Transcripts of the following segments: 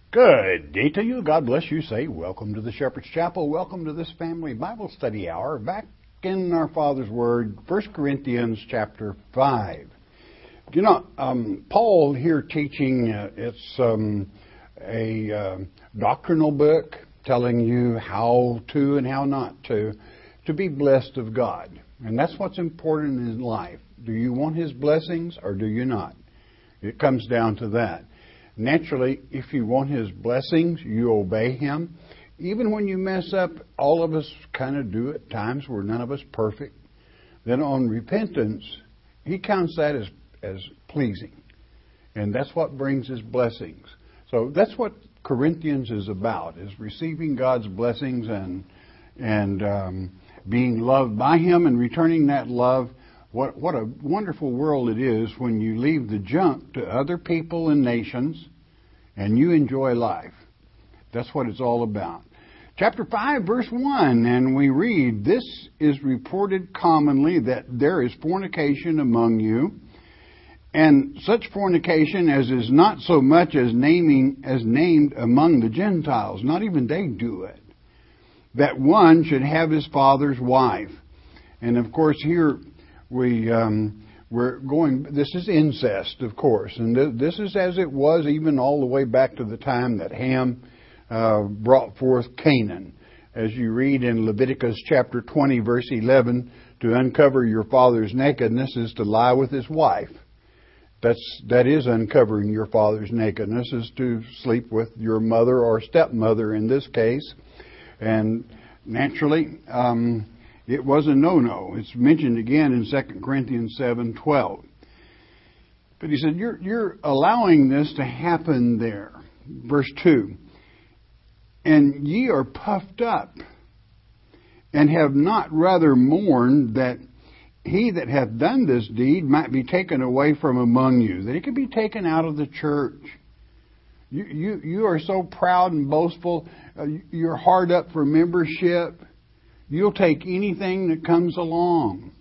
Good day to you. God bless you. Say, welcome to the Shepherd's Chapel. Welcome to this family Bible study hour. Back in our Father's Word, 1 Corinthians chapter 5. You know, Paul here teaching, it's a doctrinal book telling you how to and how not to be blessed of God. And that's what's important in life. Do you want His blessings or do you not? It comes down to that. Naturally, if you want His blessings, you obey Him. Even when you mess up, all of us kind of do at times. We're none of us perfect. Then on repentance, He counts that as pleasing. And that's what brings His blessings. So that's what Corinthians is about, is receiving God's blessings and being loved by Him and returning that love. What a wonderful world it is when you leave the junk to other people and nations and you enjoy life. That's what it's all about. Chapter 5, verse 1, and we read, "This is reported commonly that there is fornication among you, and such fornication as is not so much as named among the Gentiles." Not even they do it. "That one should have his father's wife." And of course here we're going, this is incest, of course. And this is as it was even all the way back to the time that Ham brought forth Canaan. As you read in Leviticus chapter 20, verse 11, to uncover your father's nakedness is to lie with his wife. That is uncovering your father's nakedness, is to sleep with your mother or stepmother in this case. And naturally, it was a no-no. It's mentioned again in 2 Corinthians 7:12. But he said, you're allowing this to happen there. Verse 2, "And ye are puffed up, and have not rather mourned that he that hath done this deed might be taken away from among you," that he could be taken out of the church. You are so proud and boastful. You're hard up for membership. You'll take anything that comes along.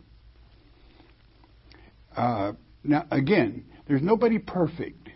Now, again, there's nobody perfect.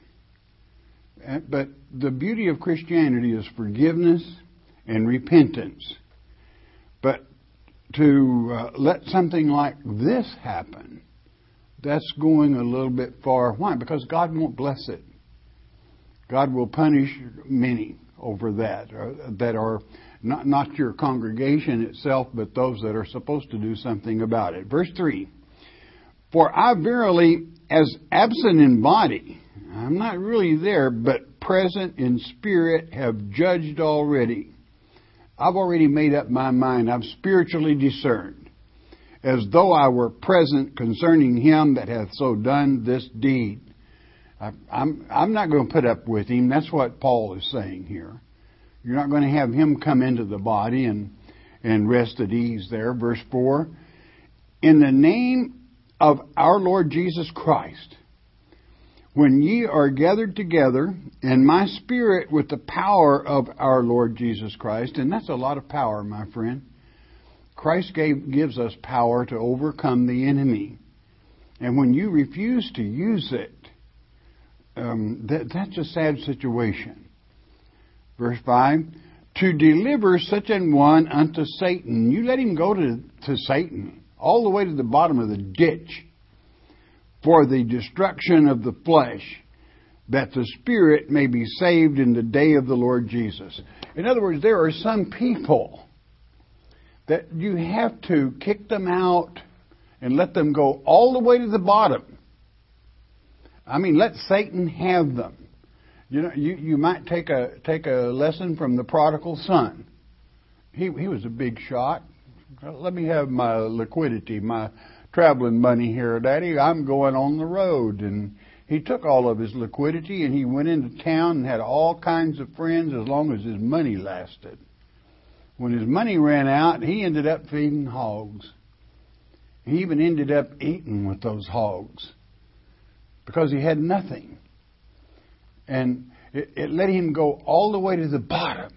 But the beauty of Christianity is forgiveness and repentance. But to let something like this happen, that's going a little bit far. Why? Because God won't bless it. God will punish many over that are not your congregation itself, but those that are supposed to do something about it. Verse 3, "For I verily, as absent in body," I'm not really there, "but present in spirit, have judged already." I've already made up my mind. I've spiritually discerned, as though I were present concerning him that hath so done this deed. I'm not going to put up with him. That's what Paul is saying here. You're not going to have him come into the body and rest at ease there. Verse 4, "In the name of our Lord Jesus Christ, when ye are gathered together, and my spirit with the power of our Lord Jesus Christ," and that's a lot of power, my friend. Christ gives us power to overcome the enemy. And when you refuse to use it, that's a sad situation. Verse 5, "To deliver such an one unto Satan." You let him go to Satan, all the way to the bottom of the ditch, "for the destruction of the flesh, that the spirit may be saved in the day of the Lord Jesus." In other words, there are some people that you have to kick them out and let them go all the way to the bottom. I mean, let Satan have them. You know, you might take a lesson from the prodigal son. He was a big shot. "Let me have my liquidity, my traveling money here, Daddy. I'm going on the road." And he took all of his liquidity and he went into town and had all kinds of friends as long as his money lasted. When his money ran out, he ended up feeding hogs. He even ended up eating with those hogs because he had nothing. And it let him go all the way to the bottom.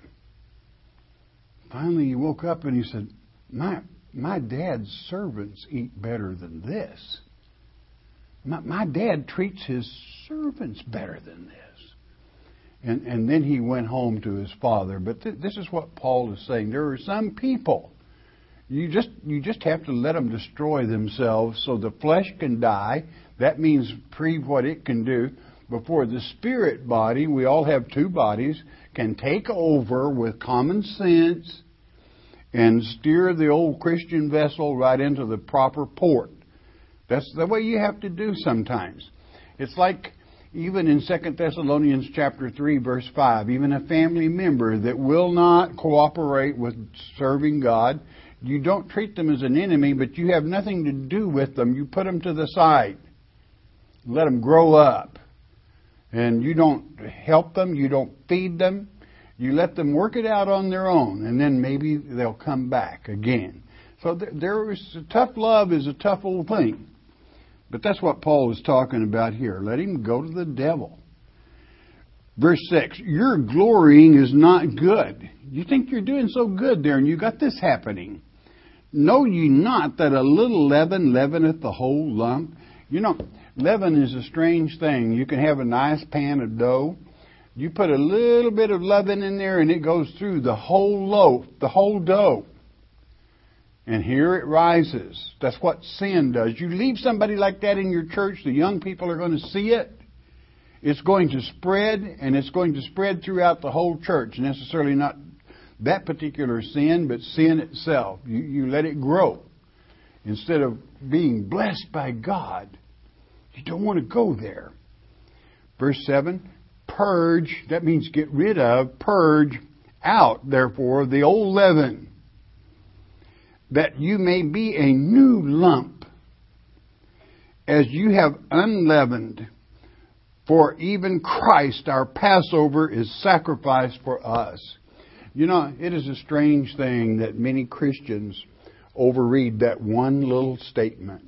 Finally, he woke up and he said, my dad's servants eat better than this. My dad treats his servants better than this. And then he went home to his father. But this is what Paul is saying. There are some people, you just have to let them destroy themselves so the flesh can die. That means prove what it can do before the spirit body, we all have two bodies, can take over with common sense and steer the old Christian vessel right into the proper port. That's the way you have to do sometimes. It's like even in 2 Thessalonians chapter 3, verse 5, even a family member that will not cooperate with serving God, you don't treat them as an enemy, but you have nothing to do with them. You put them to the side. Let them grow up. And you don't help them. You don't feed them. You let them work it out on their own. And then maybe they'll come back again. So tough love is a tough old thing. But that's what Paul is talking about here. Let him go to the devil. Verse 6, your glorying is not good. You think you're doing so good there, and you got this happening. Know ye not that a little leaven leaveneth the whole lump? You know, leaven is a strange thing. You can have a nice pan of dough. You put a little bit of leaven in there, and it goes through the whole loaf, the whole dough. And here it rises. That's what sin does. You leave somebody like that in your church, the young people are going to see it. It's going to spread, and it's going to spread throughout the whole church. Necessarily not that particular sin, but sin itself. You let it grow. Instead of being blessed by God, you don't want to go there. Verse 7, purge, that means get rid of, purge out, therefore, the old leaven, that you may be a new lump, as you have unleavened. For even Christ, our Passover, is sacrificed for us. You know, it is a strange thing that many Christians overread that one little statement.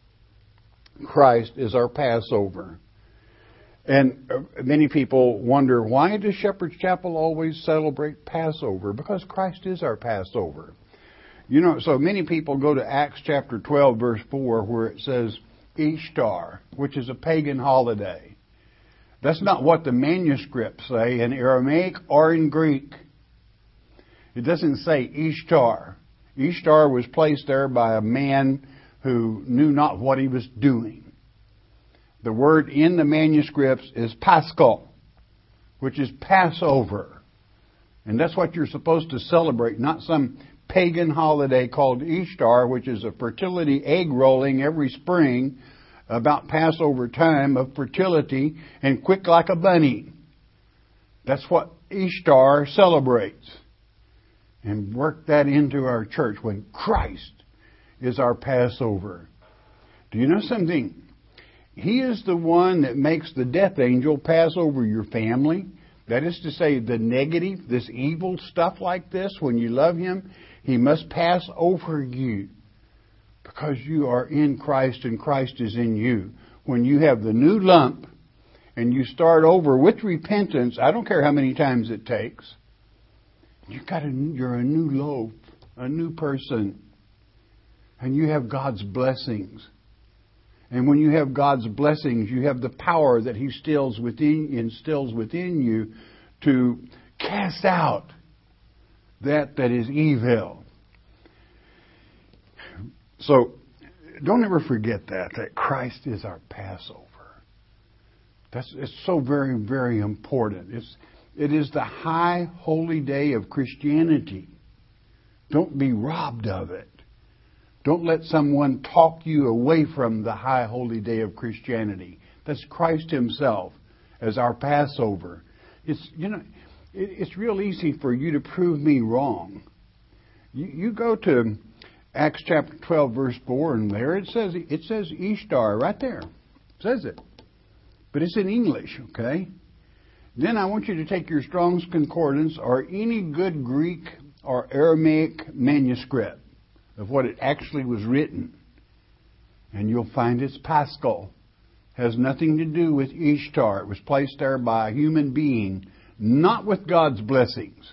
Christ is our Passover. And many people wonder, why does Shepherd's Chapel always celebrate Passover? Because Christ is our Passover. You know, so many people go to Acts chapter 12, verse 4, where it says Ishtar, which is a pagan holiday. That's not what the manuscripts say in Aramaic or in Greek. It doesn't say Ishtar. Ishtar was placed there by a man who knew not what he was doing. The word in the manuscripts is Paschal, which is Passover. And that's what you're supposed to celebrate, not some pagan holiday called Ishtar, which is a fertility egg rolling every spring about Passover time of fertility and quick like a bunny. That's what Ishtar celebrates. And work that into our church when Christ is our Passover. Do you know something? He is the one that makes the death angel pass over your family. That is to say, the negative, this evil stuff like this, when you love Him, He must pass over you. Because you are in Christ and Christ is in you. When you have the new lump and you start over with repentance, I don't care how many times it takes, you're a new loaf, a new person. And you have God's blessings. And when you have God's blessings, you have the power that He instills within you to cast out that is evil. So, don't ever forget that Christ is our Passover. It's so very, very important. It is the high holy day of Christianity. Don't be robbed of it. Don't let someone talk you away from the high holy day of Christianity. That's Christ Himself as our Passover. It's real easy for you to prove me wrong. You go to Acts chapter 12, verse 4, and there it says Ishtar right there. It says it. But it's in English, okay? Then I want you to take your Strong's Concordance or any good Greek or Aramaic manuscript of what it actually was written. And you'll find it's Paschal. Has nothing to do with Ishtar. It was placed there by a human being, not with God's blessings.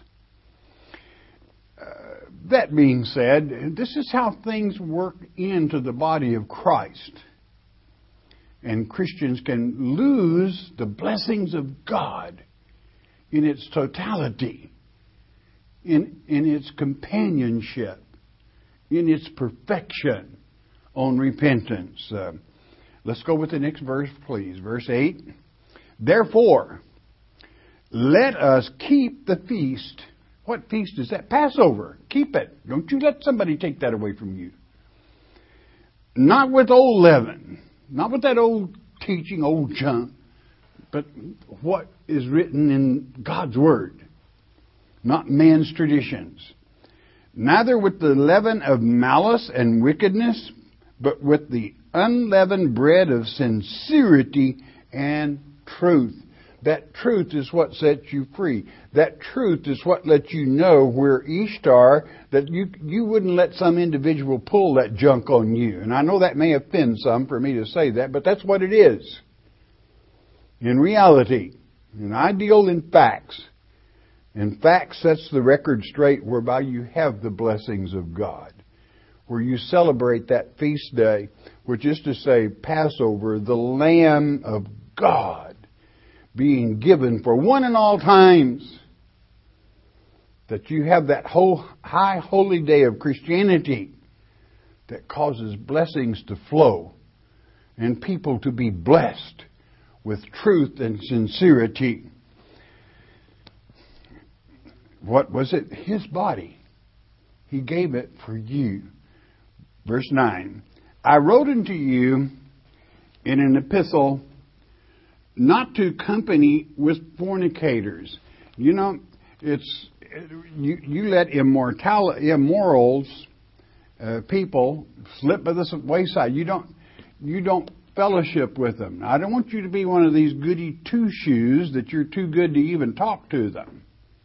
That being said, this is how things work into the body of Christ. And Christians can lose the blessings of God in its totality, in its companionship, in its perfection on repentance. Let's go with the next verse, please. Verse 8. Therefore, let us keep the feast. What feast is that? Passover. Keep it. Don't you let somebody take that away from you. Not with old leaven. Not with that old teaching, old junk. But what is written in God's Word. Not man's traditions. Neither with the leaven of malice and wickedness, but with the unleavened bread of sincerity and truth. That truth is what sets you free. That truth is what lets you know where Ishtar, that you wouldn't let some individual pull that junk on you. And I know that may offend some for me to say that, but that's what it is. In reality, and I deal in facts. And facts sets the record straight whereby you have the blessings of God. Where you celebrate that feast day, which is to say Passover, the Lamb of God being given for one and all times. That you have that whole high holy day of Christianity that causes blessings to flow and people to be blessed with truth and sincerity. What was it? His body. He gave it for you. Verse 9. I wrote unto you in an epistle not to company with fornicators. You know, it's you let immorals people slip by the wayside. You don't fellowship with them. I don't want you to be one of these goody two-shoes that you're too good to even talk to them.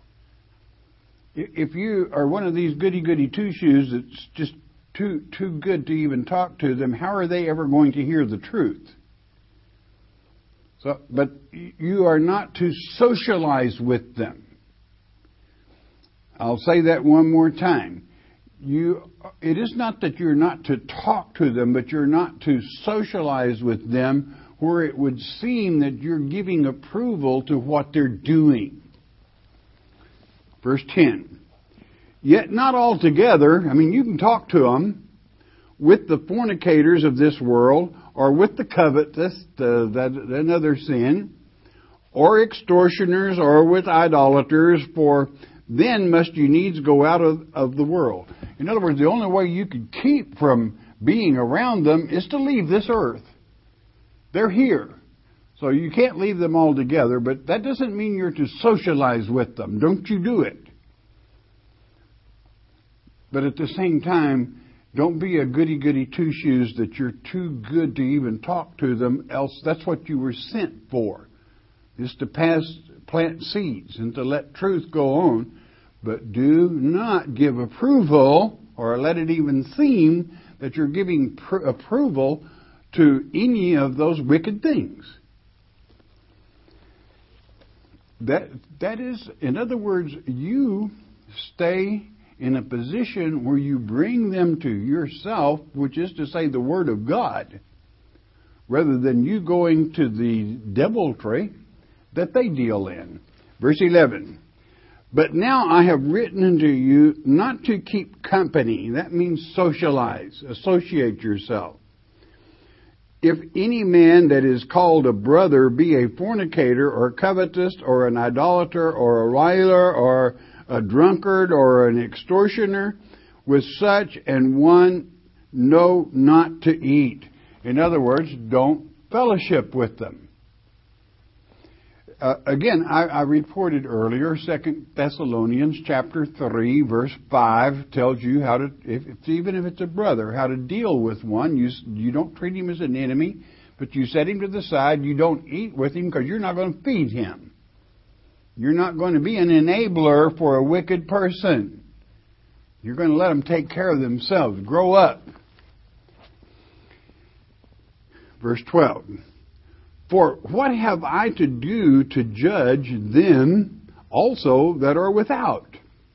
If you are one of these goody two-shoes that's just too good to even talk to them, how are they ever going to hear the truth? So, but you are not to socialize with them. I'll say that one more time. It is not that you're not to talk to them, but you're not to socialize with them where it would seem that you're giving approval to what they're doing. Verse 10. Yet not altogether, you can talk to them with the fornicators of this world, or with the covetous, another sin, or extortioners, or with idolaters, for then must you needs go out of the world. In other words, the only way you could keep from being around them is to leave this earth. They're here. So you can't leave them altogether, but that doesn't mean you're to socialize with them. Don't you do it. But at the same time, don't be a goody two-shoes that you're too good to even talk to them, else that's what you were sent for, is to plant seeds and to let truth go on. But do not give approval, or let it even seem that you're giving approval to any of those wicked things. That is, in other words, you stay in a position where you bring them to yourself, which is to say the Word of God, rather than you going to the deviltry that they deal in. Verse 11. But now I have written unto you not to keep company. That means socialize, associate yourself. If any man that is called a brother be a fornicator, or covetous, or an idolater, or a railer, or a drunkard, or an extortioner, with such an one know not to eat. In other words, don't fellowship with them. Again, I reported earlier, 2 Thessalonians chapter 3, verse 5 tells you how to, even if it's a brother, how to deal with one. You don't treat him as an enemy, but you set him to the side. You don't eat with him because you're not going to feed him. You're not going to be an enabler for a wicked person. You're going to let them take care of themselves. Grow up. Verse 12. For what have I to do to judge them also that are without?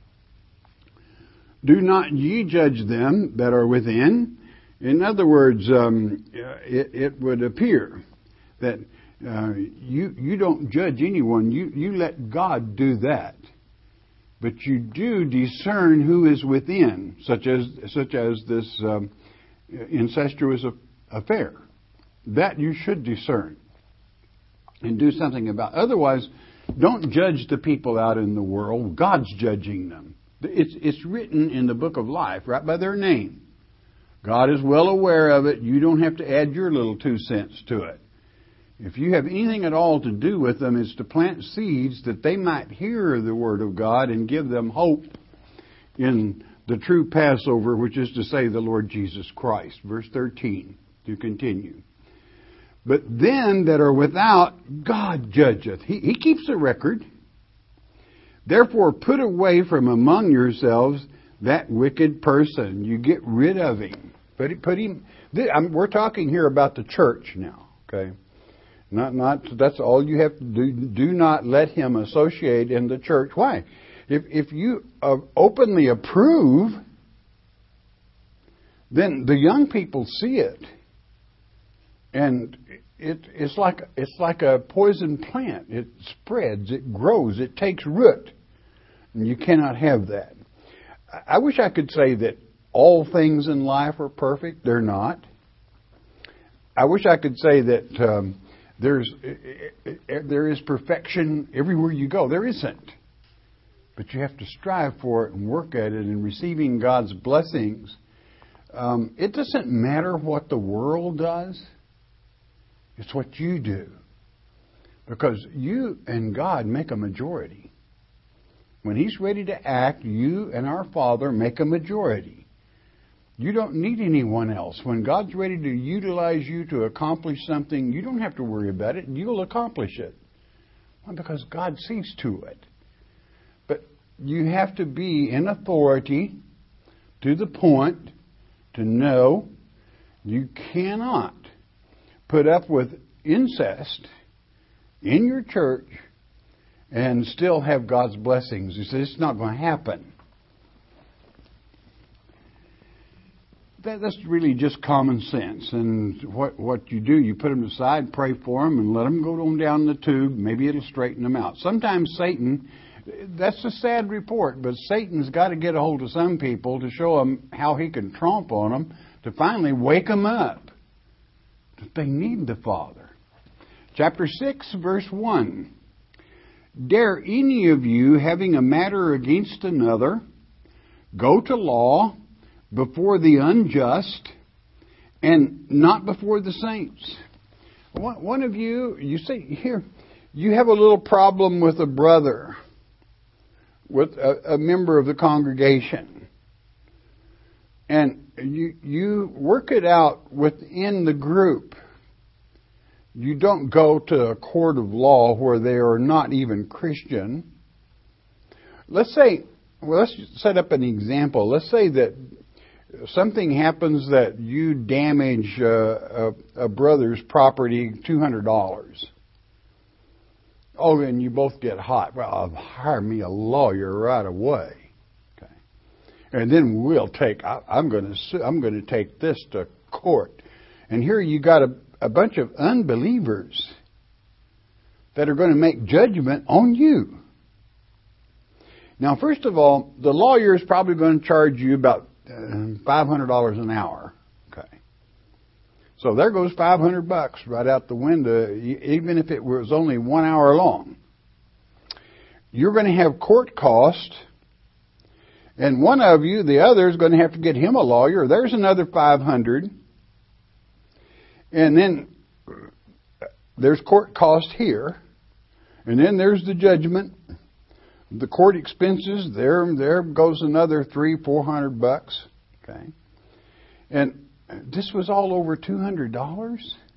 Do not ye judge them that are within? In other words, it would appear that You don't judge anyone. You let God do that. But you do discern who is within, such as this incestuous affair. That you should discern and do something about. Otherwise, don't judge the people out in the world. God's judging them. It's written in the book of life, right by their name. God is well aware of it. You don't have to add your little 2 cents to it. If you have anything at all to do with them, it's to plant seeds that they might hear the Word of God and give them hope in the true Passover, which is to say the Lord Jesus Christ. Verse 13, to continue. But them that are without, God judgeth. He keeps a record. Therefore put away from among yourselves that wicked person. You get rid of him. Put him. We're talking here about the church now. Okay. Not. That's all you have to do. Do not let him associate in the church. Why? If you openly approve, then the young people see it, and it's like a poison plant. It spreads, it grows, it takes root, and you cannot have that. I wish I could say that all things in life are perfect. They're not. I wish I could say that there is perfection everywhere you go. There isn't. But you have to strive for it and work at it and receiving God's blessings. It doesn't matter what the world does. It's what you do. Because you and God make a majority. When He's ready to act, you and our Father make a majority. You don't need anyone else. When God's ready to utilize you to accomplish something, you don't have to worry about it. You'll accomplish it. Well, because God sees to it. But you have to be in authority to the point to know you cannot put up with incest in your church and still have God's blessings. You say, it's not going to happen. That's really just common sense. And what you do, you put them aside, pray for them, and let them go on down the tube. Maybe it'll straighten them out. Sometimes Satan, that's a sad report, but Satan's got to get a hold of some people to show them how he can tromp on them to finally wake them up. That they need the Father. Chapter 6, verse 1. Dare any of you, having a matter against another, go to law before the unjust and not before the saints? One of you, you say, here, you have a little problem with a brother, with a member of the congregation. And you work it out within the group. You don't go to a court of law where they are not even Christian. Let's set up an example. Let's say that something happens that you damage a brother's property, $200. Oh, and you both get hot. Well, I'll hire me a lawyer right away. Okay, and then I'm going to take this to court. And here you got a bunch of unbelievers that are going to make judgment on you. Now, first of all, the lawyer is probably going to charge you about $500 an hour. Okay. So there goes $500 right out the window, even if it was only 1 hour long. You're going to have court costs, and one of you, the other, is going to have to get him a lawyer. There's another $500. And then there's court cost here. And then there's the judgment. The court expenses, there goes another $300-400. Okay. And this was all over $200.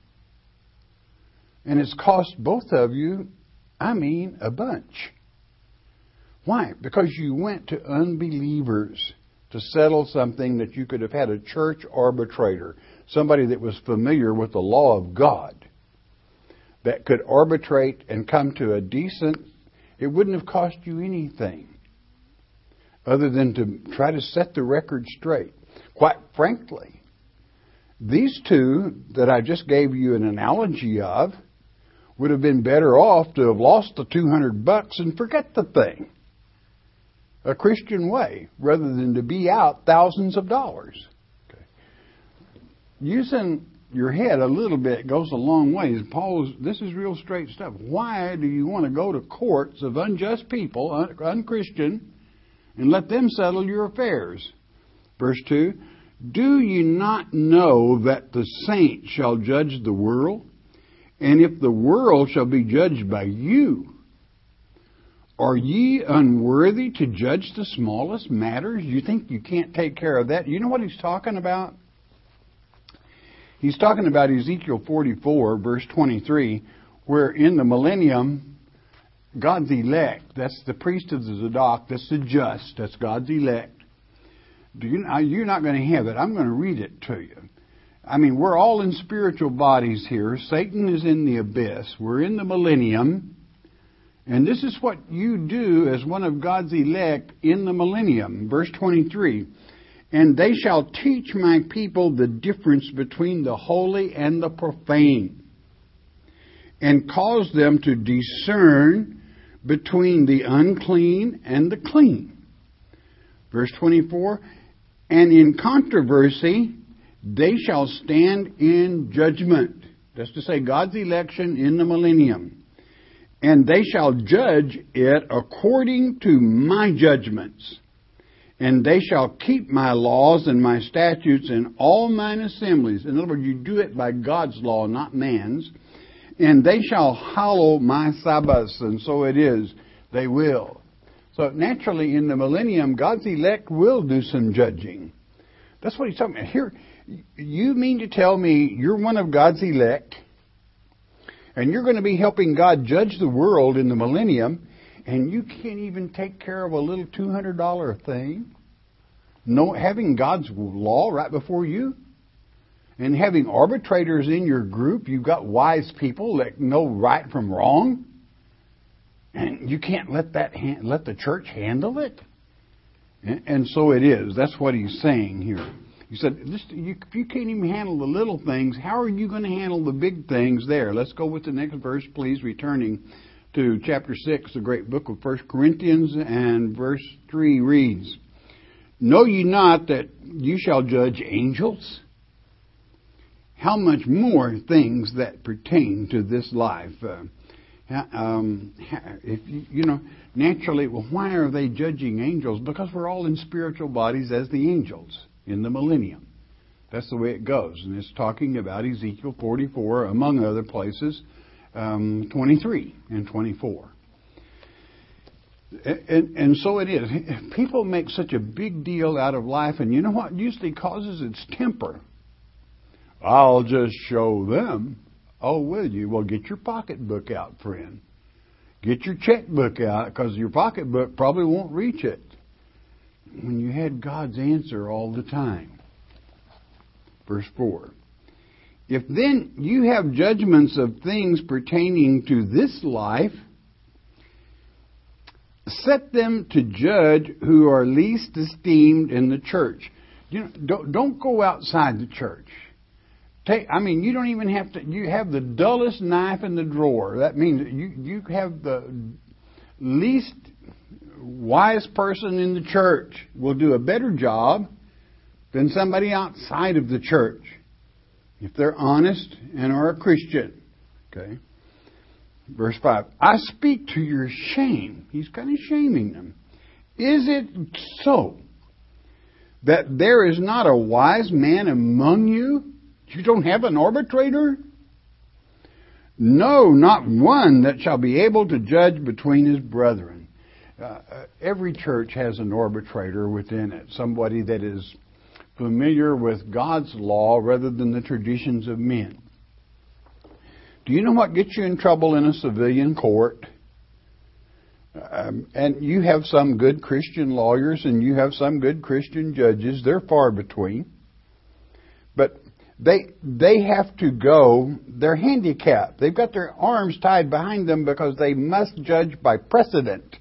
And it's cost both of you, a bunch. Why? Because you went to unbelievers to settle something that you could have had a church arbitrator, somebody that was familiar with the law of God, that could arbitrate and come to a decent. It wouldn't have cost you anything other than to try to set the record straight. Quite frankly, these two that I just gave you an analogy of would have been better off to have lost the $200 and forget the thing. A Christian way, rather than to be out thousands of dollars. Okay. Using your head a little bit goes a long way. This is real straight stuff. Why do you want to go to courts of unjust people, unchristian, and let them settle your affairs? Verse 2, do you not know that the saints shall judge the world? And if the world shall be judged by you, are ye unworthy to judge the smallest matters? You think you can't take care of that? You know what he's talking about? He's talking about Ezekiel 44, verse 23, where in the millennium, God's elect, that's the priest of the Zadok, that's the just, that's God's elect. You're not going to have it. I'm going to read it to you. I mean, we're all in spiritual bodies here. Satan is in the abyss. We're in the millennium. And this is what you do as one of God's elect in the millennium. Verse 23. And they shall teach my people the difference between the holy and the profane, and cause them to discern between the unclean and the clean. Verse 24. And in controversy they shall stand in judgment. That's to say, God's election in the millennium. And they shall judge it according to my judgments. And they shall keep my laws and my statutes in all mine assemblies. In other words, you do it by God's law, not man's. And they shall hallow my Sabbaths. And so it is. They will. So naturally, in the millennium, God's elect will do some judging. That's what he's talking about. Here, you mean to tell me you're one of God's elect, and you're going to be helping God judge the world in the millennium, and you can't even take care of a little $200 thing? No, having God's law right before you? And having arbitrators in your group, you've got wise people that know right from wrong? And you can't let the church handle it? And so it is. That's what he's saying here. He said, if you can't even handle the little things, how are you going to handle the big things there? Let's go with the next verse, please, returning to chapter 6, the great book of 1 Corinthians, and verse 3 reads, Know ye not that you shall judge angels? How much more things that pertain to this life? Naturally, well, why are they judging angels? Because we're all in spiritual bodies as the angels in the millennium. That's the way it goes. And it's talking about Ezekiel 44, among other places, 23 and 24. And so it is. People make such a big deal out of life, and you know what usually causes its temper? I'll just show them. Oh, will you? Well, get your pocketbook out, friend. Get your checkbook out, because your pocketbook probably won't reach it. When you had God's answer all the time. Verse 4. If then you have judgments of things pertaining to this life, set them to judge who are least esteemed in the church. Don't go outside the church. You don't even have to. You have the dullest knife in the drawer. That means you have the least wise person in the church will do a better job than somebody outside of the church if they're honest and are a Christian. Okay. Verse 5. I speak to your shame. He's kind of shaming them. Is it so that there is not a wise man among you? You don't have an arbitrator? No, not one that shall be able to judge between his brethren. Every church has an arbitrator within it. Somebody that is familiar with God's law rather than the traditions of men. Do you know what gets you in trouble in a civilian court? And you have some good Christian lawyers and you have some good Christian judges. They're far between. But they have to go, they're handicapped. They've got their arms tied behind them because they must judge by precedent.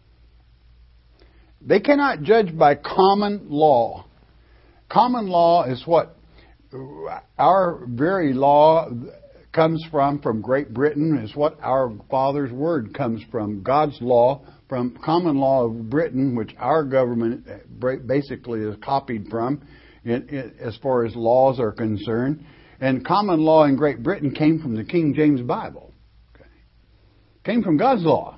They cannot judge by common law. Common law is what our very law comes from Great Britain, is what our Father's Word comes from. God's law, from common law of Britain, which our government basically is copied from as far as laws are concerned. And common law in Great Britain came from the King James Bible. Okay. Came from God's law.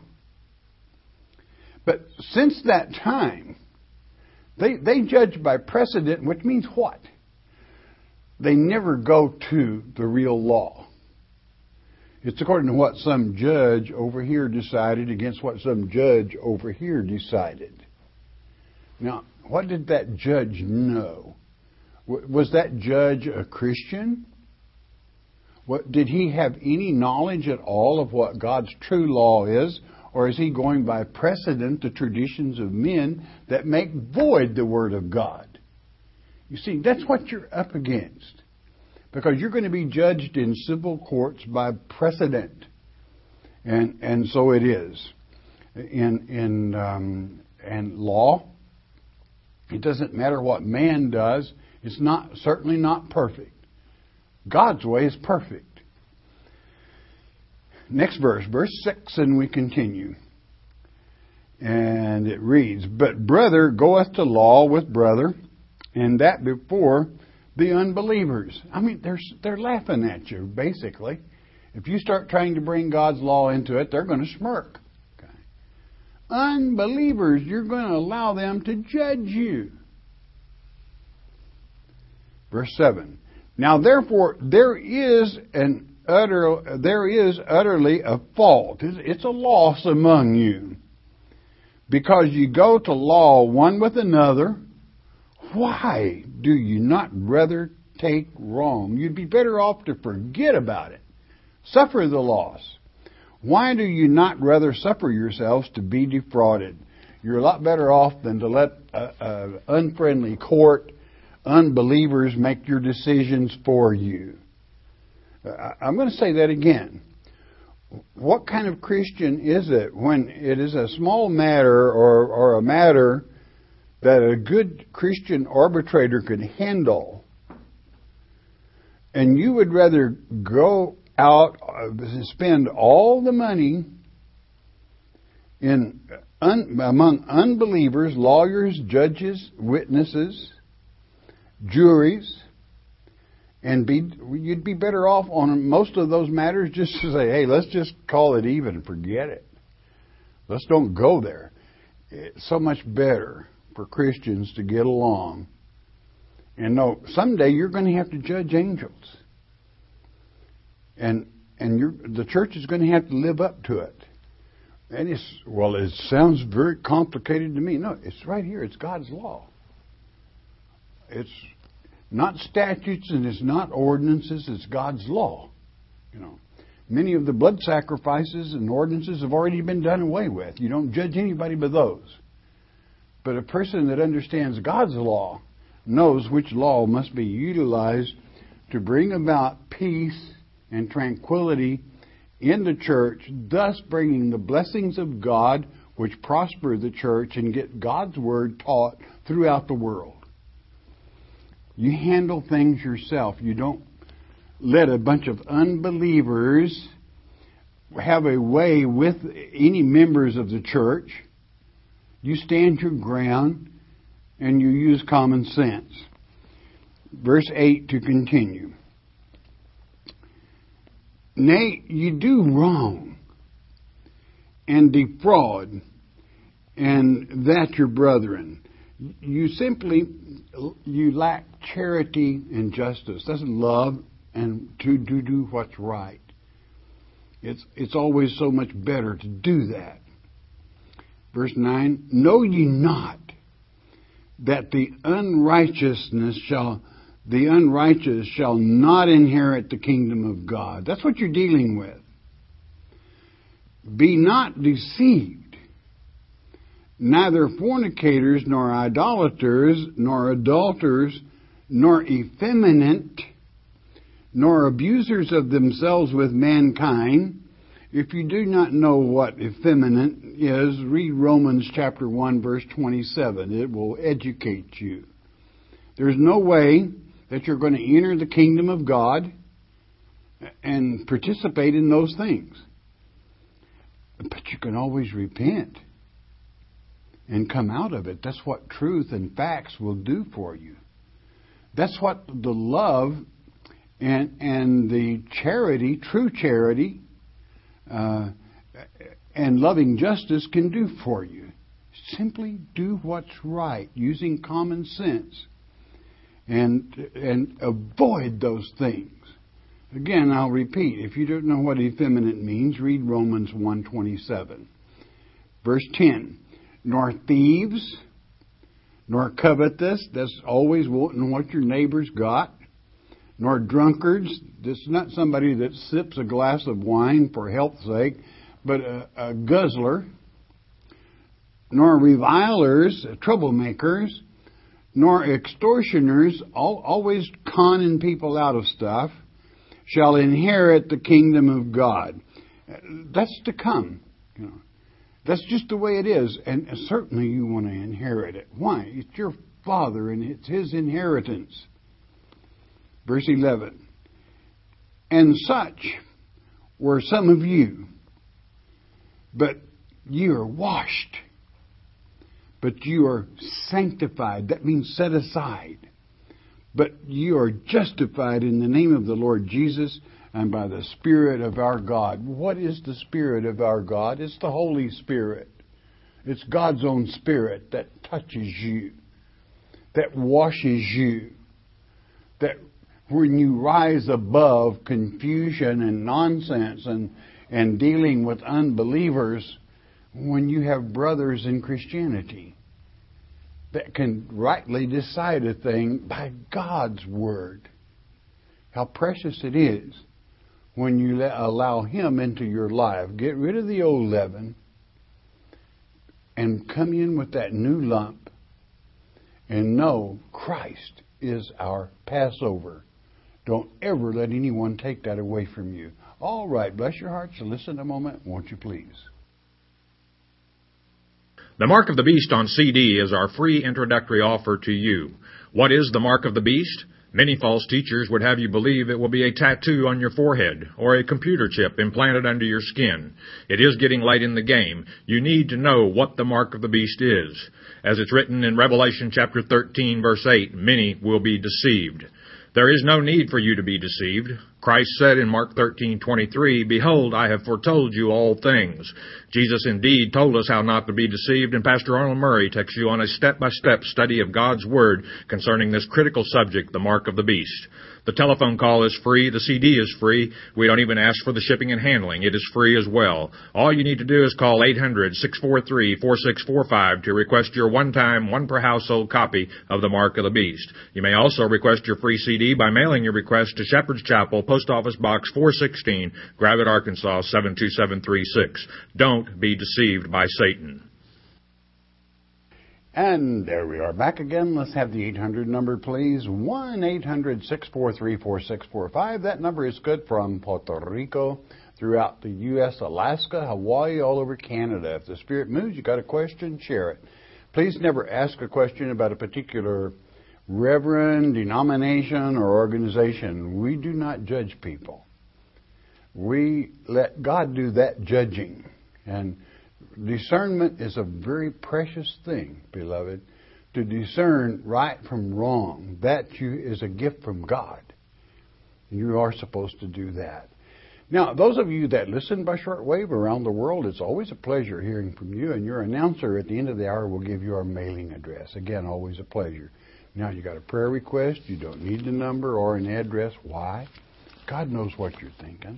But since that time, they judge by precedent, which means what? They never go to the real law. It's according to what some judge over here decided against what some judge over here decided. Now, what did that judge know? Was that judge a Christian? Did he have any knowledge at all of what God's true law is? Or is he going by precedent, the traditions of men that make void the Word of God? You see, that's what you're up against. Because you're going to be judged in civil courts by precedent. And so it is. In law, it doesn't matter what man does. It's certainly not perfect. God's way is perfect. Next verse 6, and we continue. And it reads, "But brother goeth to law with brother, and that before the unbelievers." I mean, they're laughing at you, basically. If you start trying to bring God's law into it, they're going to smirk. Okay. Unbelievers, you're going to allow them to judge you. Verse 7, "Now therefore there is utterly a fault." It's a loss among you, because you go to law one with another. Why do you not rather take wrong? You'd be better off to forget about it. Suffer the loss. Why do you not rather suffer yourselves to be defrauded? You're a lot better off than to let an unfriendly court, unbelievers make your decisions for you. I'm going to say that again. What kind of Christian is it when it is a small matter or a matter that a good Christian arbitrator could handle, and you would rather go out and spend all the money among unbelievers, lawyers, judges, witnesses, juries, and you'd be better off on most of those matters just to say, hey, let's just call it even and forget it. Let's don't go there. It's so much better for Christians to get along and know someday you're going to have to judge angels. And the church is going to have to live up to it. And it sounds very complicated to me. No, it's right here. It's God's law. It's not statutes and it's not ordinances. It's God's law. You know, many of the blood sacrifices and ordinances have already been done away with. You don't judge anybody by those. But a person that understands God's law knows which law must be utilized to bring about peace and tranquility in the church, thus bringing the blessings of God which prosper the church and get God's word taught throughout the world. You handle things yourself. You don't let a bunch of unbelievers have a way with any members of the church. You stand your ground and you use common sense. Verse 8 to continue. Nay, you do wrong and defraud, and that your brethren. You lack charity and justice. That's love and to do what's right. It's always so much better to do that. Verse 9, know ye not that the unrighteous shall not inherit the kingdom of God. That's what you're dealing with. Be not deceived. Neither fornicators, nor idolaters, nor adulterers, nor effeminate, nor abusers of themselves with mankind. If you do not know what effeminate is, read Romans chapter 1, verse 27. It will educate you. There's no way that you're going to enter the kingdom of God and participate in those things. But you can always repent and come out of it. That's what truth and facts will do for you. That's what the love and the charity, true charity, and loving justice can do for you. Simply do what's right, using common sense, and avoid those things. Again, I'll repeat, if you don't know what effeminate means, read Romans 1:27. Verse 10, nor thieves, nor covetous, that's always wanting what your neighbor's got, nor drunkards, this is not somebody that sips a glass of wine for health's sake, but a guzzler, nor revilers, troublemakers, nor extortioners, always conning people out of stuff, shall inherit the kingdom of God. That's to come. That's just the way it is. And certainly you want to inherit it. Why? It's your Father and it's His inheritance. Verse 11. And such were some of you, but you are washed, but you are sanctified. That means set aside. But you are justified in the name of the Lord Jesus and by the Spirit of our God. What is the Spirit of our God? It's the Holy Spirit. It's God's own Spirit that touches you, that washes you, that when you rise above confusion and nonsense and dealing with unbelievers, when you have brothers in Christianity that can rightly decide a thing by God's Word. How precious it is when you allow Him into your life. Get rid of the old leaven and come in with that new lump and know Christ is our Passover. Don't ever let anyone take that away from you. All right, bless your hearts and listen a moment, won't you please? The Mark of the Beast on CD is our free introductory offer to you. What is the Mark of the Beast? Many false teachers would have you believe it will be a tattoo on your forehead or a computer chip implanted under your skin. It is getting late in the game. You need to know what the Mark of the Beast is. As it's written in Revelation chapter 13, verse 8, many will be deceived. There is no need for you to be deceived. Christ said in Mark 13:23, Behold, I have foretold you all things. Jesus indeed told us how not to be deceived, and Pastor Arnold Murray takes you on a step-by-step study of God's Word concerning this critical subject, the Mark of the Beast. The telephone call is free. The CD is free. We don't even ask for the shipping and handling. It is free as well. All you need to do is call 800-643-4645 to request your one-time, one-per-household copy of the Mark of the Beast. You may also request your free CD by mailing your request to Shepherd's Chapel, Post Office Box 416, Gravette, Arkansas 72736. Don't be deceived by Satan. And there we are back again. Let's have the 800 number, please. 1-800-643-4645. That number is good from Puerto Rico, throughout the U.S., Alaska, Hawaii, all over Canada. If the Spirit moves, you got a question, share it. Please never ask a question about a particular reverend, denomination, or organization. We do not judge people. We let God do that judging. And discernment is a very precious thing, beloved, to discern right from wrong. That is a gift from God. You are supposed to do that. Now, those of you that listen by shortwave around the world, it's always a pleasure hearing from you, and your announcer at the end of the hour will give you our mailing address. Again, always a pleasure. Now, you got a prayer request. You don't need the number or an address. Why? God knows what you're thinking.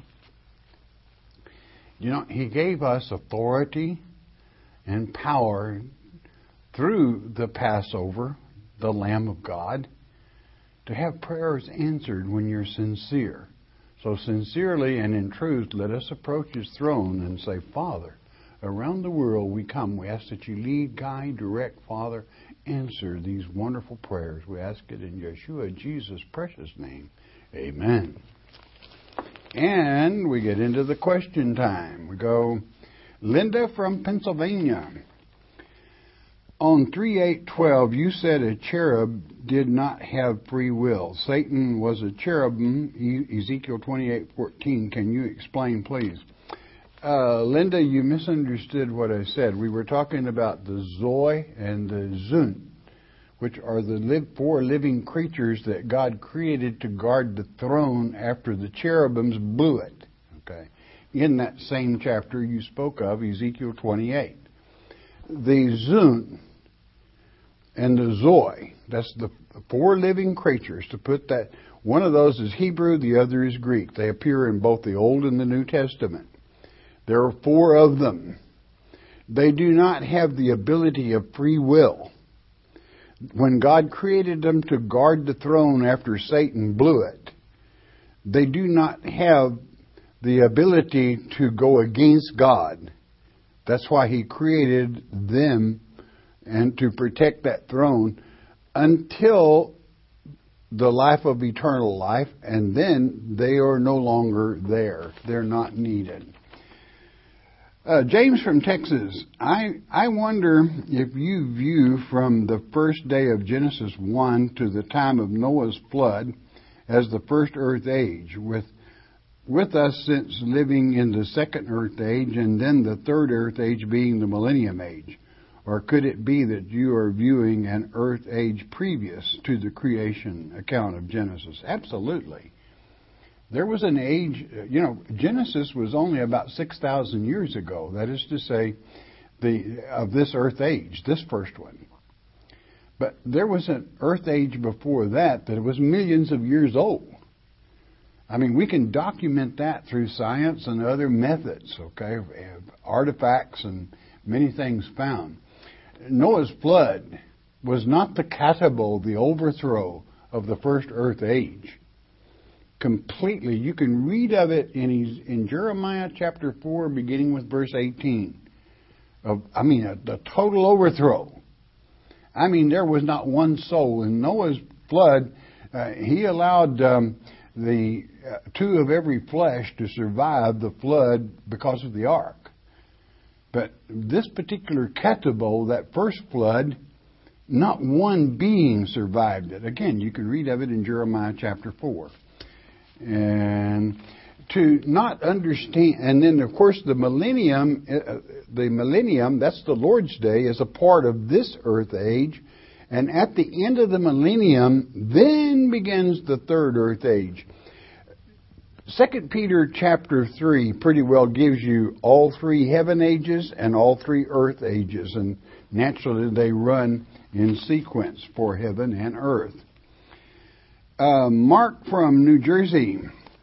You know, He gave us authority and power through the Passover, the Lamb of God, to have prayers answered when you're sincere. So sincerely and in truth, let us approach His throne and say, Father, around the world we come. We ask that you lead, guide, direct, Father, answer these wonderful prayers. We ask it in Yeshua, Jesus' precious name. Amen. And we get into the question time. We go, Linda from Pennsylvania. on 3:8:12, you said a cherub did not have free will. Satan was a cherubim, Ezekiel 28:14. Can you explain, please? Linda, you misunderstood what I said. We were talking about the Zoe and the Zunt, which are the four living creatures that God created to guard the throne after the cherubims blew it. Okay, in that same chapter you spoke of, Ezekiel 28. The Zunt and the Zoe, that's the four living creatures. To put that, one of those is Hebrew, the other is Greek. They appear in both the Old and the New Testament. There are four of them. They do not have the ability of free will. When God created them to guard the throne after Satan blew it, they do not have the ability to go against God. That's why He created them and to protect that throne until the life of eternal life, and then they are no longer there. They're not needed. James from Texas, I wonder if you view from the first day of Genesis 1 to the time of Noah's flood as the first earth age, with us since living in the second earth age and then the third earth age being the millennium age. Or could it be that you are viewing an earth age previous to the creation account of Genesis? Absolutely. There was an age, Genesis was only about 6,000 years ago. That is to say, of this earth age, this first one. But there was an earth age before that was millions of years old. I mean, we can document that through science and other methods, okay? Artifacts and many things found. Noah's flood was not the catabo, the overthrow of the first earth age. Completely. You can read of it in Jeremiah chapter 4, beginning with verse 18. The total overthrow. I mean, there was not one soul. In Noah's flood, he allowed the two of every flesh to survive the flood because of the ark. But this particular catabo, that first flood, not one being survived it. Again, you can read of it in Jeremiah chapter 4. And to not understand, and then of course the millennium, that's the Lord's day, is a part of this earth age. And at the end of the millennium, then begins the third earth age. 2 Peter chapter 3 pretty well gives you all three heaven ages and all three earth ages. And naturally they run in sequence for heaven and earth. Mark from New Jersey.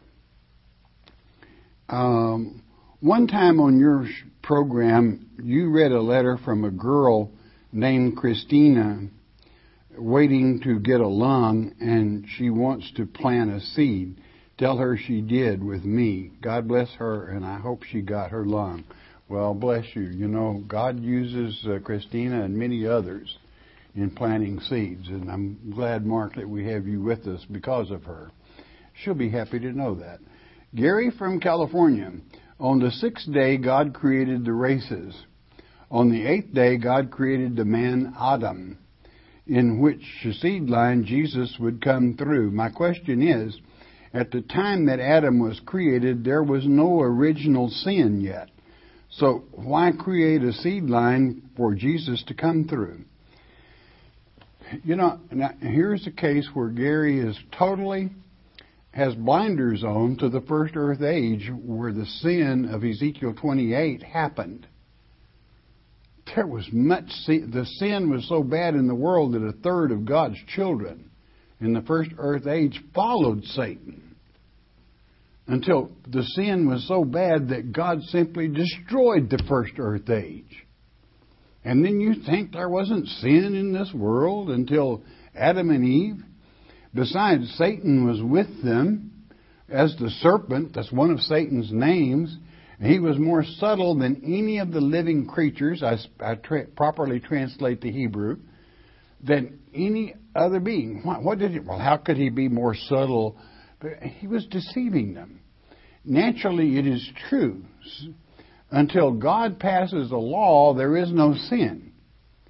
One time on your program, you read a letter from a girl named Christina waiting to get a lung, and she wants to plant a seed. Tell her she did with me. God bless her, and I hope she got her lung. Well, bless you. You know, God uses Christina and many others in planting seeds, and I'm glad, Mark, that we have you with us because of her. She'll be happy to know that. Gary from California. On the sixth day, God created the races. On the eighth day, God created the man Adam, in which seed line Jesus would come through. My question is, at the time that Adam was created, there was no original sin yet. So why create a seed line for Jesus to come through? You know, now here's a case where Gary has blinders on to the first earth age where the sin of Ezekiel 28 happened. There was much sin. The sin was so bad in the world that a third of God's children in the first earth age followed Satan until the sin was so bad that God simply destroyed the first earth age. And then you think there wasn't sin in this world until Adam and Eve? Besides, Satan was with them as the serpent. That's one of Satan's names. He was more subtle than any of the living creatures. I properly translate the Hebrew. Than any other being. Well, how could he be more subtle? But he was deceiving them. Naturally, it is true. Until God passes a law, there is no sin.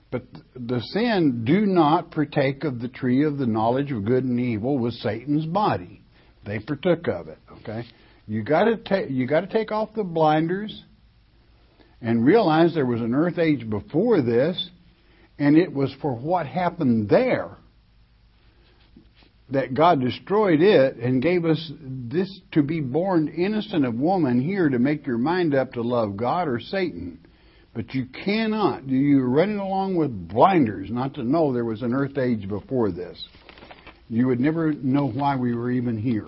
But the sin, do not partake of the tree of the knowledge of good and evil, was Satan's body. They partook of it. Okay, you got to take off the blinders and realize there was an earth age before this, and it was for what happened there that God destroyed it and gave us this to be born innocent of woman here to make your mind up to love God or Satan. But you cannot. You're running along with blinders not to know there was an earth age before this. You would never know why we were even here.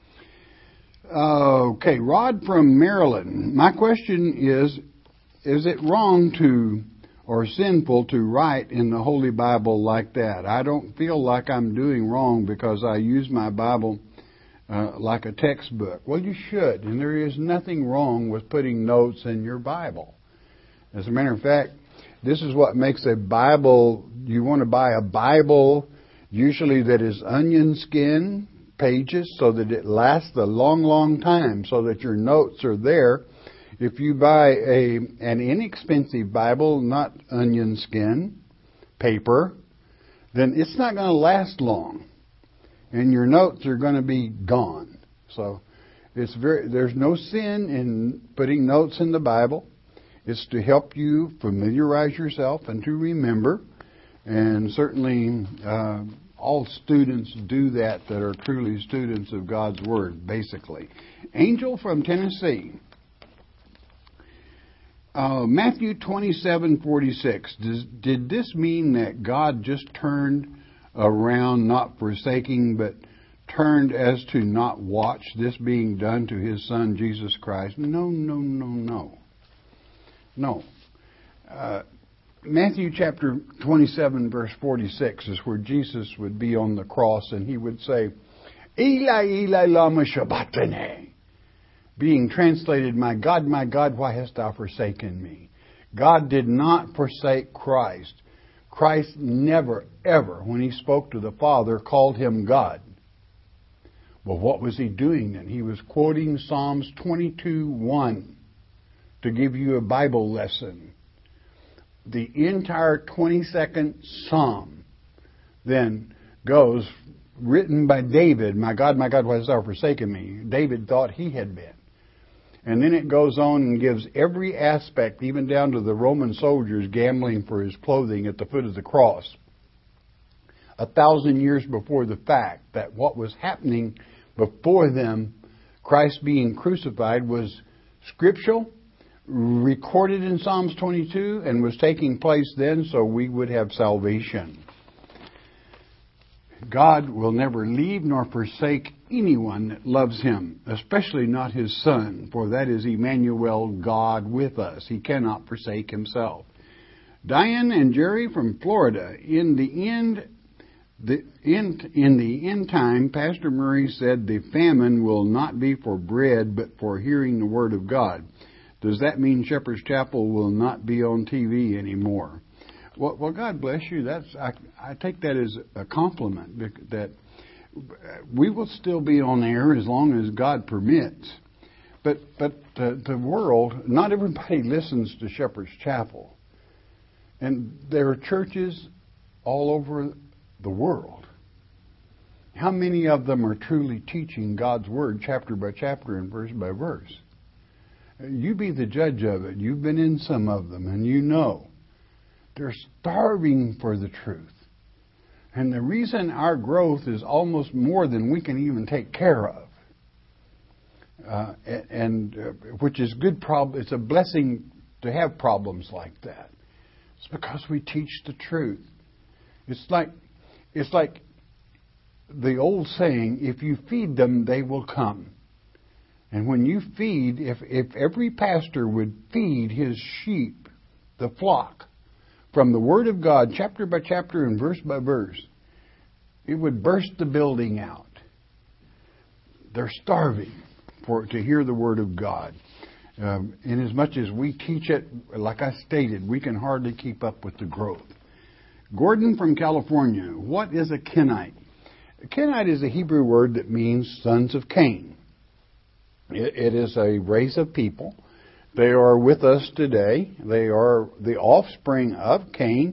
Okay, Rod from Maryland. My question is it wrong to or sinful to write in the Holy Bible like that? I don't feel like I'm doing wrong because I use my Bible like a textbook. Well, you should, and there is nothing wrong with putting notes in your Bible. As a matter of fact, this is what makes a Bible. You want to buy a Bible usually that is onion skin pages so that it lasts a long, long time so that your notes are there. If you buy an inexpensive Bible, not onion skin paper, then it's not going to last long, and your notes are going to be gone. So there's no sin in putting notes in the Bible. It's to help you familiarize yourself and to remember, and certainly all students do that are truly students of God's Word, basically. Angel from Tennessee. Matthew 27:46. Did this mean that God just turned around, not forsaking, but turned as to not watch this being done to His Son, Jesus Christ? No. Matthew chapter 27, verse 46 is where Jesus would be on the cross and He would say, Eli, Eli, lama sabachthani, being translated, my God, why hast thou forsaken me? God did not forsake Christ. Christ never, ever, when He spoke to the Father, called Him God. Well, what was He doing then? He was quoting Psalms 22:1 to give you a Bible lesson. The entire 22nd Psalm then goes, written by David, my God, why hast thou forsaken me? David thought he had been. And then it goes on and gives every aspect, even down to the Roman soldiers gambling for his clothing at the foot of the cross. 1,000 years before the fact that what was happening before them, Christ being crucified, was scriptural, recorded in Psalms 22, and was taking place then so we would have salvation. God will never leave nor forsake anyone that loves Him, especially not His Son, for that is Emmanuel, God with us. He cannot forsake Himself. Diane and Jerry from Florida. In the end time, Pastor Murray said the famine will not be for bread, but for hearing the Word of God. Does that mean Shepherd's Chapel will not be on TV anymore? Well, God bless you. I take that as a compliment, that we will still be on air as long as God permits. But the world, not everybody listens to Shepherd's Chapel. And there are churches all over the world. How many of them are truly teaching God's Word chapter by chapter and verse by verse? You be the judge of it. You've been in some of them, and you know. They're starving for the truth. And the reason our growth is almost more than we can even take care of, which is good. It's a blessing to have problems like that. It's because we teach the truth. It's like the old saying, if you feed them, they will come. And when you feed, if every pastor would feed his sheep, the flock, from the Word of God, chapter by chapter and verse by verse, it would burst the building out. They're starving to hear the Word of God. And as much as we teach it, like I stated, we can hardly keep up with the growth. Gordon from California. What is a Kenite? A Kenite is a Hebrew word that means sons of Cain. It is a race of people. They are with us today. They are the offspring of Cain.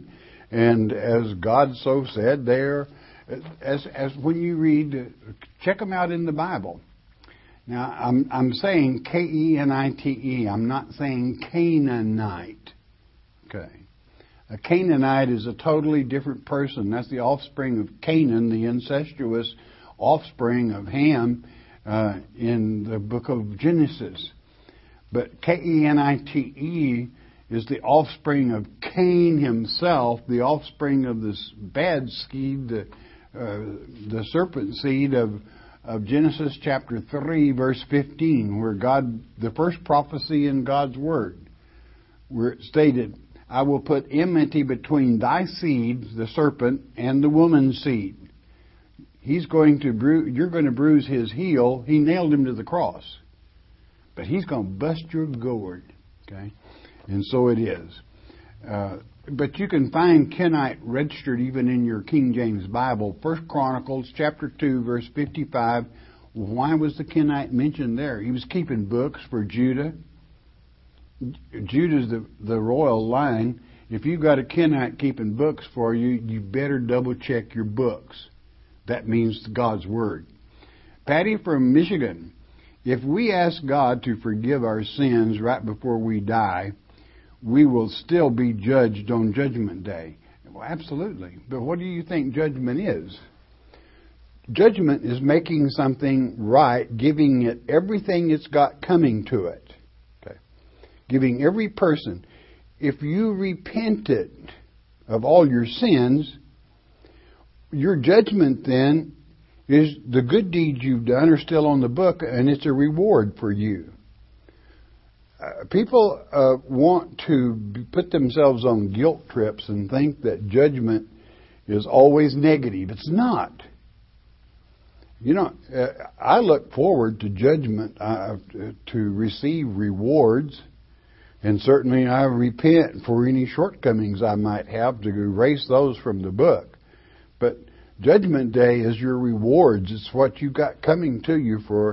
And as God so said, they're, as when you read, check them out in the Bible. Now, I'm saying Kenite. I'm not saying Canaanite. Okay. A Canaanite is a totally different person. That's the offspring of Canaan, the incestuous offspring of Ham in the book of Genesis. But Kenite is the offspring of Cain himself, the offspring of this bad seed, the serpent seed of Genesis chapter 3, verse 15, where God, the first prophecy in God's Word, where it stated, I will put enmity between thy seed, the serpent, and the woman's seed. You're going to bruise his heel. He nailed him to the cross. But he's going to bust your gourd. Okay? And so it is. But you can find Kenite registered even in your King James Bible. 1 Chronicles chapter 2, verse 55. Why was the Kenite mentioned there? He was keeping books for Judah. Judah's the royal line. If you've got a Kenite keeping books for you, you better double check your books. That means God's Word. Patty from Michigan. If we ask God to forgive our sins right before we die, we will still be judged on Judgment Day. Well, absolutely. But what do you think judgment is? Judgment is making something right, giving it everything it's got coming to it. Okay. Giving every person. If you repented of all your sins, your judgment then is the good deeds you've done are still on the book, and it's a reward for you. People want to put themselves on guilt trips and think that judgment is always negative. It's not. You know, I look forward to judgment to receive rewards, and certainly I repent for any shortcomings I might have to erase those from the book. But Judgment Day is your rewards. It's what you got coming to you for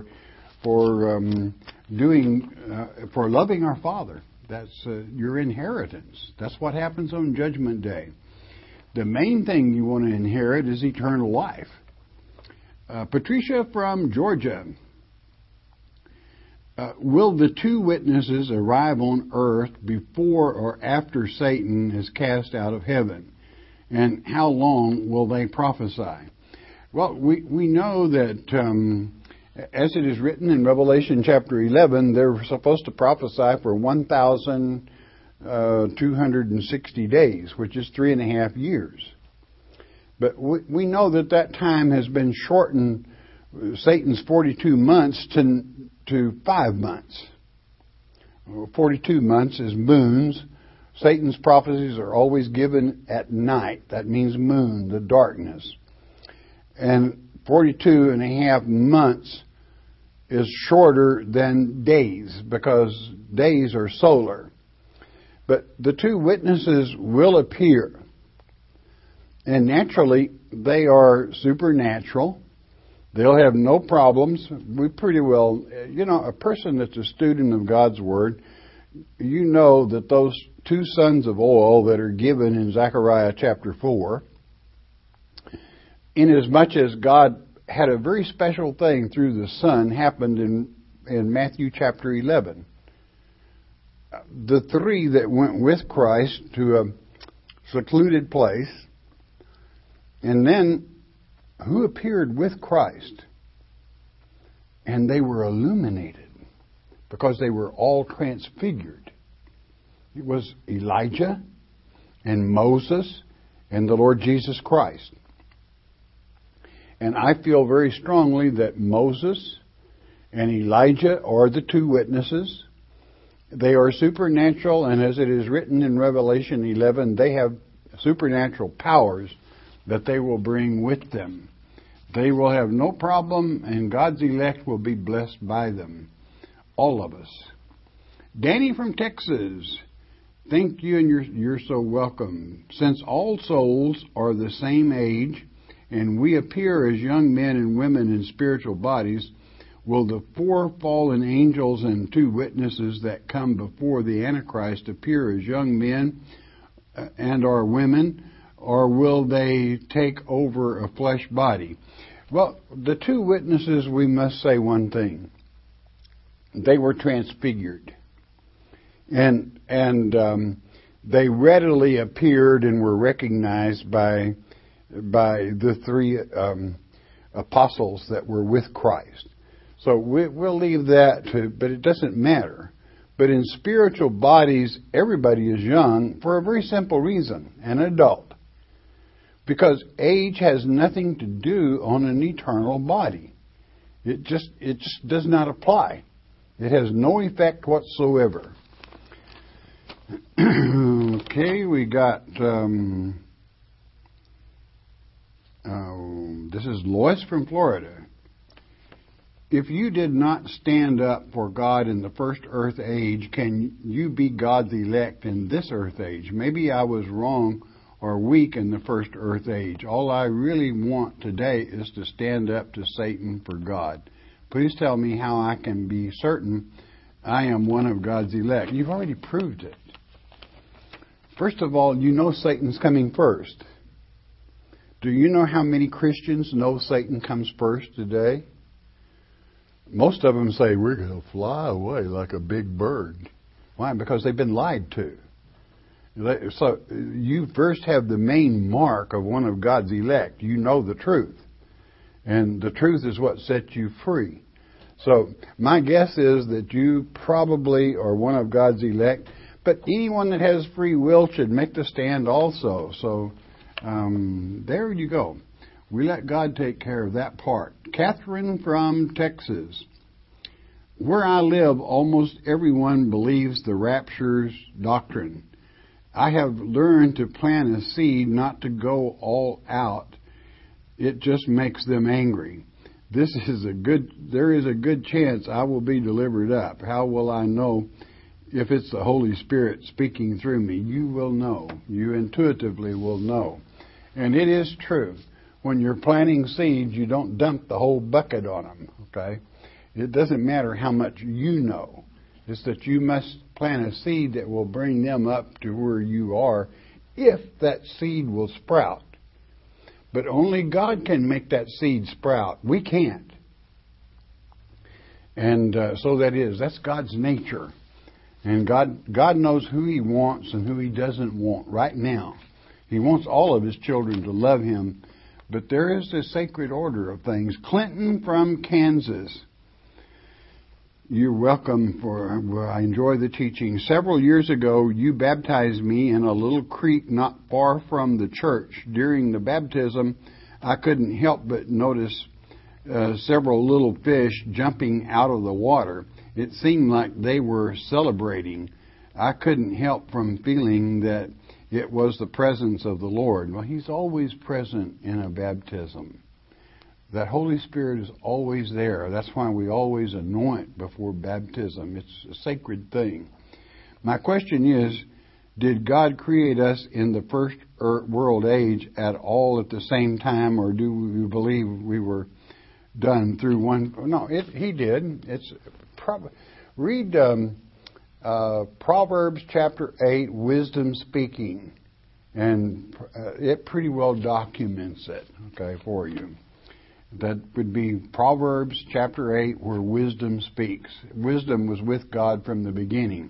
loving our Father. That's your inheritance. That's what happens on Judgment Day. The main thing you want to inherit is eternal life. Patricia from Georgia. Will the two witnesses arrive on earth before or after Satan is cast out of heaven? And how long will they prophesy? Well, we know that as it is written in Revelation chapter 11, they're supposed to prophesy for 1,260 days, which is 3.5 years. But we know that time has been shortened, Satan's 42 months to 5 months. 42 months is moons. Satan's prophecies are always given at night. That means moon, the darkness. And 42.5 months is shorter than days because days are solar. But the two witnesses will appear. And naturally, they are supernatural. They'll have no problems. We pretty well, a person that's a student of God's Word, you know that those two sons of oil that are given in Zechariah chapter 4, inasmuch as God had a very special thing through the Son, happened in Matthew chapter 11. The three that went with Christ to a secluded place, and then who appeared with Christ, and they were illuminated because they were all transfigured. It was Elijah and Moses and the Lord Jesus Christ. And I feel very strongly that Moses and Elijah are the two witnesses. They are supernatural, and as it is written in Revelation 11, they have supernatural powers that they will bring with them. They will have no problem, and God's elect will be blessed by them. All of us. Danny from Texas. Thank you, and you're so welcome. Since all souls are the same age, and we appear as young men and women in spiritual bodies, will the 4 fallen angels and 2 witnesses that come before the Antichrist appear as young men and or women or will they take over a flesh body? Well, the two witnesses, we must say one thing. They were transfigured. And they readily appeared and were recognized by the three apostles that were with Christ. So we'll leave that but it doesn't matter. But in spiritual bodies, everybody is young for a very simple reason, an adult. Because age has nothing to do on an eternal body. It just does not apply. It has no effect whatsoever. Okay, we got, this is Lois from Florida. If you did not stand up for God in the first earth age, can you be God's elect in this earth age? Maybe I was wrong or weak in the first earth age. All I really want today is to stand up to Satan for God. Please tell me how I can be certain I am one of God's elect. You've already proved it. First of all, you know Satan's coming first. Do you know how many Christians know Satan comes first today? Most of them say, we're going to fly away like a big bird. Why? Because they've been lied to. So you first have the main mark of one of God's elect. You know the truth. And the truth is what sets you free. So my guess is that you probably are one of God's elect. But anyone that has free will should make the stand also. So there you go. We let God take care of that part. Catherine from Texas. Where I live, almost everyone believes the rapture's doctrine. I have learned to plant a seed, not to go all out. It just makes them angry. There is a good chance I will be delivered up. How will I know if it's the Holy Spirit speaking through me? You will know. You intuitively will know. And it is true. When you're planting seeds, you don't dump the whole bucket on them, okay? It doesn't matter how much you know. It's that you must plant a seed that will bring them up to where you are if that seed will sprout. But only God can make that seed sprout. We can't. And so that's God's nature. And God knows who He wants and who He doesn't want right now. He wants all of His children to love Him. But there is a sacred order of things. Clinton from Kansas. You're welcome I enjoy the teaching. Several years ago, you baptized me in a little creek not far from the church. During the baptism, I couldn't help but notice several little fish jumping out of the water. It seemed like they were celebrating. I couldn't help from feeling that it was the presence of the Lord. Well, He's always present in a baptism. That Holy Spirit is always there. That's why we always anoint before baptism. It's a sacred thing. My question is, did God create us in the first world age at all at the same time, or do we believe we were done through one? No, He did. Read Proverbs chapter 8, Wisdom Speaking, and it pretty well documents it, okay, for you. That would be Proverbs chapter 8, where wisdom speaks. Wisdom was with God from the beginning.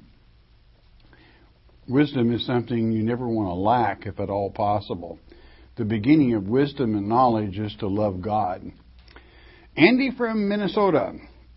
Wisdom is something you never want to lack, if at all possible. The beginning of wisdom and knowledge is to love God. Andy from Minnesota.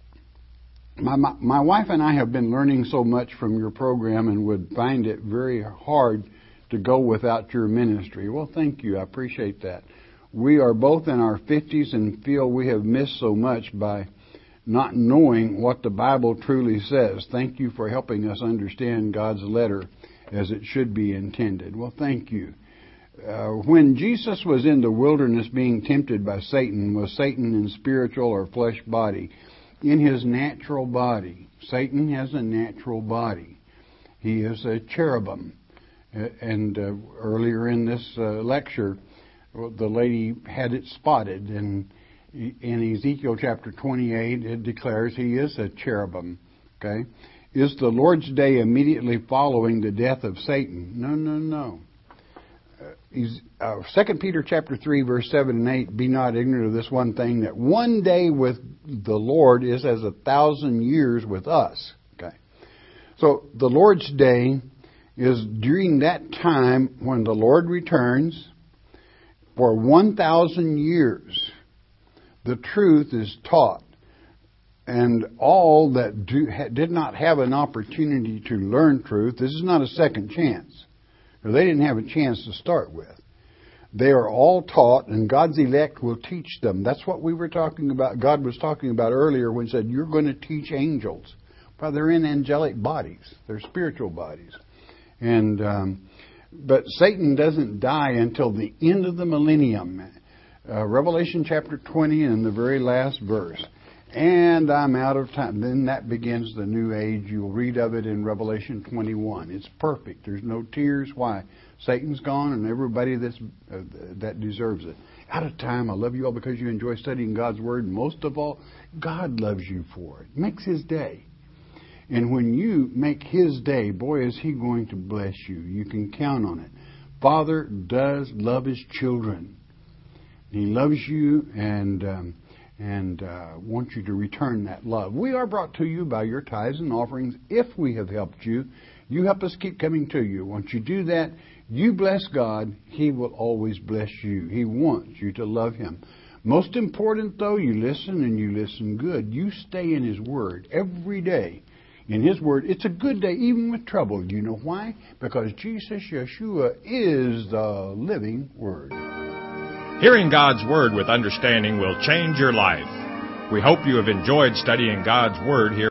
My wife and I have been learning so much from your program and would find it very hard to go without your ministry. Well, thank you. I appreciate that. We are both in our 50s and feel we have missed so much by not knowing what the Bible truly says. Thank you for helping us understand God's letter as it should be intended. Well, thank you. When Jesus was in the wilderness being tempted by Satan, was Satan in spiritual or flesh body? In his natural body. Satan has a natural body. He is a cherubim. And earlier in this lecture, the lady had it spotted. And in Ezekiel chapter 28, it declares he is a cherubim. Okay? Is the Lord's Day immediately following the death of Satan? No. 2 Peter chapter 3, verse 7 and 8, be not ignorant of this one thing, that one day with the Lord is as 1,000 years with us. Okay. So the Lord's day is during that time when the Lord returns. For 1,000 years, the truth is taught. And all that did not have an opportunity to learn truth, this is not a second chance. They didn't have a chance to start with. They are all taught, and God's elect will teach them. That's what we were talking about. God was talking about earlier when he said, you're going to teach angels. Well, they're in angelic bodies. They're spiritual bodies. But Satan doesn't die until the end of the millennium. Revelation chapter 20 and the very last verse. And I'm out of time. Then that begins the new age. You'll read of it in Revelation 21. It's perfect. There's no tears. Why? Satan's gone and everybody that deserves it. Out of time. I love you all because you enjoy studying God's Word. Most of all, God loves you for it. Makes His day. And when you make His day, boy, is He going to bless you. You can count on it. Father does love His children. He loves you and wants you to return that love. We are brought to you by your tithes and offerings. If we have helped you, you help us keep coming to you. Once you do that, you bless God. He will always bless you. He wants you to love Him. Most important, though, you listen and you listen good. You stay in His Word every day. In His Word, it's a good day, even with trouble. Do you know why? Because Jesus, Yeshua, is the living Word. Hearing God's Word with understanding will change your life. We hope you have enjoyed studying God's Word here